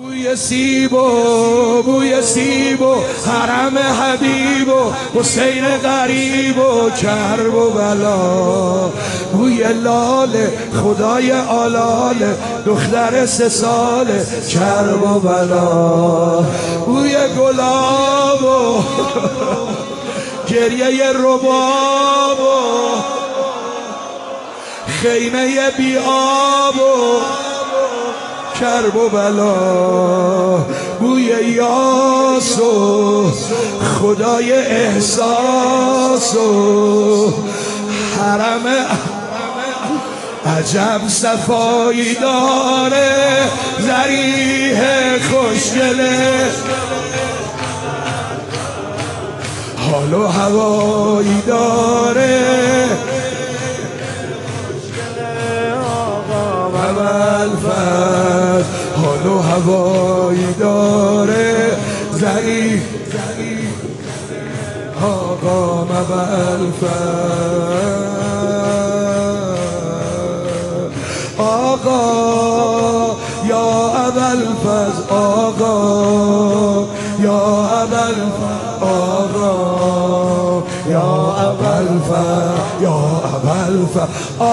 بوی سیب و حرم حبیب و حسین غریب و کرب و بلا، بوی لال خدای آلال دختر 3 ساله کرب و بلا، بوی گلاب و گریه رباب و خیمه بی آب و کرب و بلا، بوی یاس و خدای احساس و حرم عجب صفایی داره، ذریح خوشگله حال و هوایی داره، ابوالفضل حال و هوایی داره، ضعیف آقا ابوالفضل، آقا یا ابوالفضل، آقا یا ابوالفضل، آقا یا ابوالفضل، یا ابوالفضل،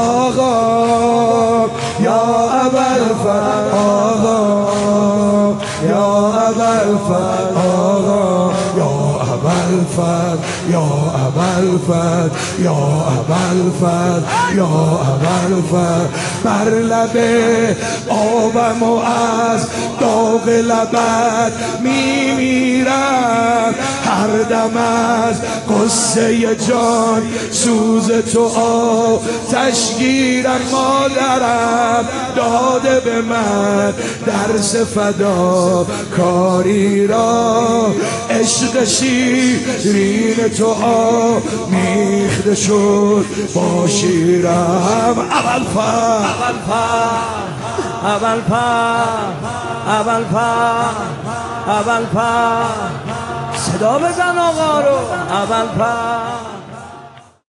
آقا یا ابوالفضل، آقا یا ابوالفضل، آقا یا ابوالفضل، یا ابوالفضل، یا ابوالفضل، یا ابوالفضل، بر لب آبم و از داغ لبت میمیرم، هر دم از قصه جان سوز تو آتش گیرم، مادرم داده به من درس فدا کاری را، عشق شیرین تو آمیخته شد با شیرم، ابوالفضل صدا بزن آقا رو، ابوالفضل